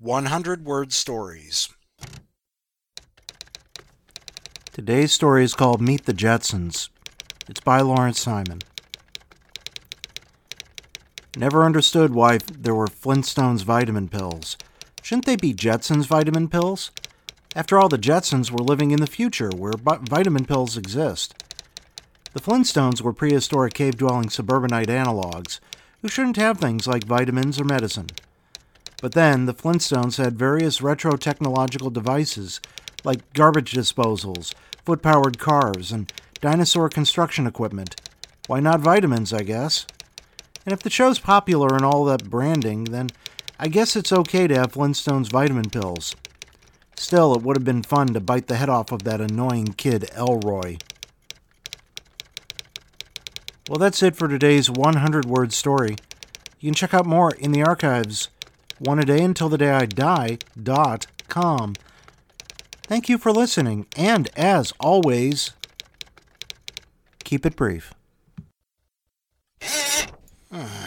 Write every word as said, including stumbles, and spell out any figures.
one hundred word stories. Today's story is called Meet the Jetsons. It's by Lawrence Simon. Never understood why there were Flintstones vitamin pills. Shouldn't they be Jetsons vitamin pills? After all, the Jetsons were living in the future where vitamin pills exist. The Flintstones were prehistoric cave-dwelling suburbanite analogs who shouldn't have things like vitamins or medicine. But then, the Flintstones had various retro-technological devices like garbage disposals, foot-powered cars, and dinosaur construction equipment. Why not vitamins, I guess? And if the show's popular and all that branding, then I guess it's okay to have Flintstones vitamin pills. Still, it would have been fun to bite the head off of that annoying kid, Elroy. Well, that's it for today's one hundred word story. You can check out more in the archives, one a day until the day I die dot com. Thank you for listening, and as always, keep it brief.